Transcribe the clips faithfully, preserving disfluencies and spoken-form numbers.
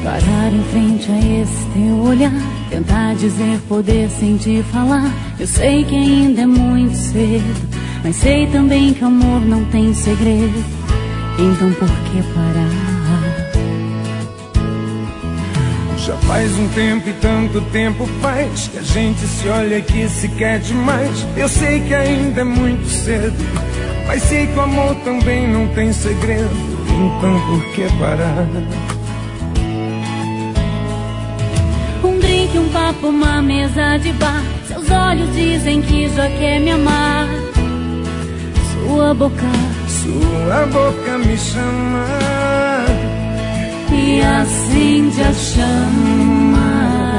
Parar em frente a esse teu olhar, tentar dizer, poder sentir falar. Eu sei que ainda é muito cedo, mas sei também que o amor não tem segredo. Então por que parar? Já faz um tempo e tanto tempo faz que a gente se olha que se quer demais. Eu sei que ainda é muito cedo, mas sei que o amor também não tem segredo. Então por que parar? Um drink, um papo, uma mesa de bar. Seus olhos dizem que já quer me amar. Sua boca, sua boca me chama e acende a chama.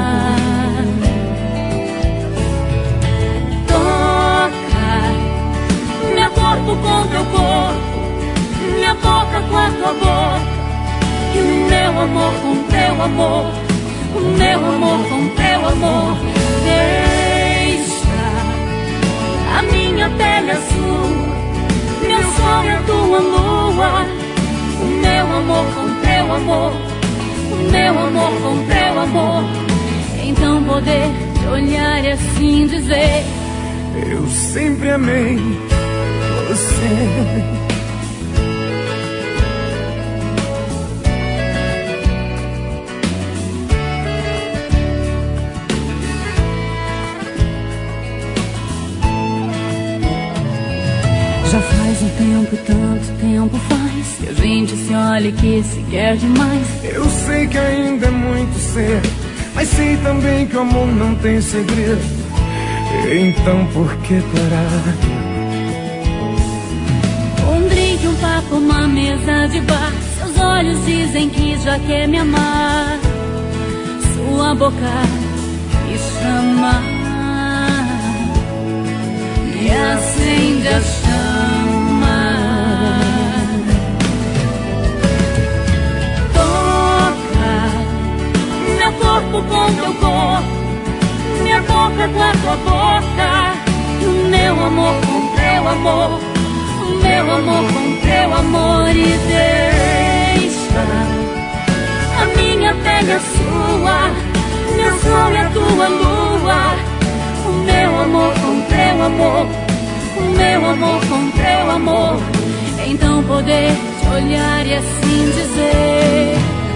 Toca meu corpo com teu corpo, minha boca com a tua boca, e o meu amor com teu amor, o meu amor com teu amor. Deixa a minha pele azul, meu sol e a tua lua, o meu amor com teu amor, o meu amor com teu amor. Então poder te olhar e assim dizer: eu sempre amei você. Já faz um tempo, tanto tempo faz que a gente se olha e que se quer demais. Eu sei que ainda é muito cedo, mas sei também que o amor não tem segredo. Então por que parar? Um drink, um papo, uma mesa de bar. Seus olhos dizem que já quer me amar. Sua boca me chama e acende a chama. Toca meu corpo com teu corpo, minha boca com a tua boca, e o meu amor com teu amor, o meu amor com teu amor. E deixa a minha pele a sua, meu sol e a tua lua, o meu amor com teu amor, o meu amor com teu amor. Então poder te olhar e assim dizer: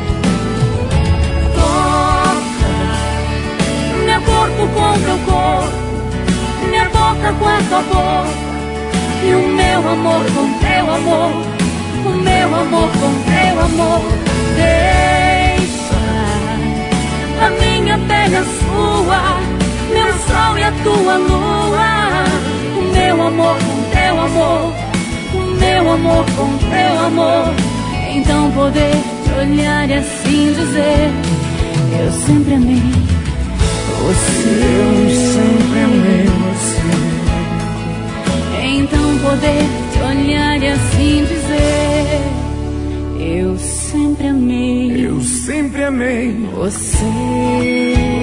toca meu corpo com teu corpo, minha boca com a tua boca, e o meu amor com teu amor, o meu amor com teu amor. Deixa a minha pele a sua, meu sol e a tua lua, o meu amor com teu amor, o meu amor com teu amor. Então poder te olhar e assim dizer: eu sempre amei você, eu sempre amei você. Então poder te olhar e assim dizer: eu sempre amei, eu sempre amei você.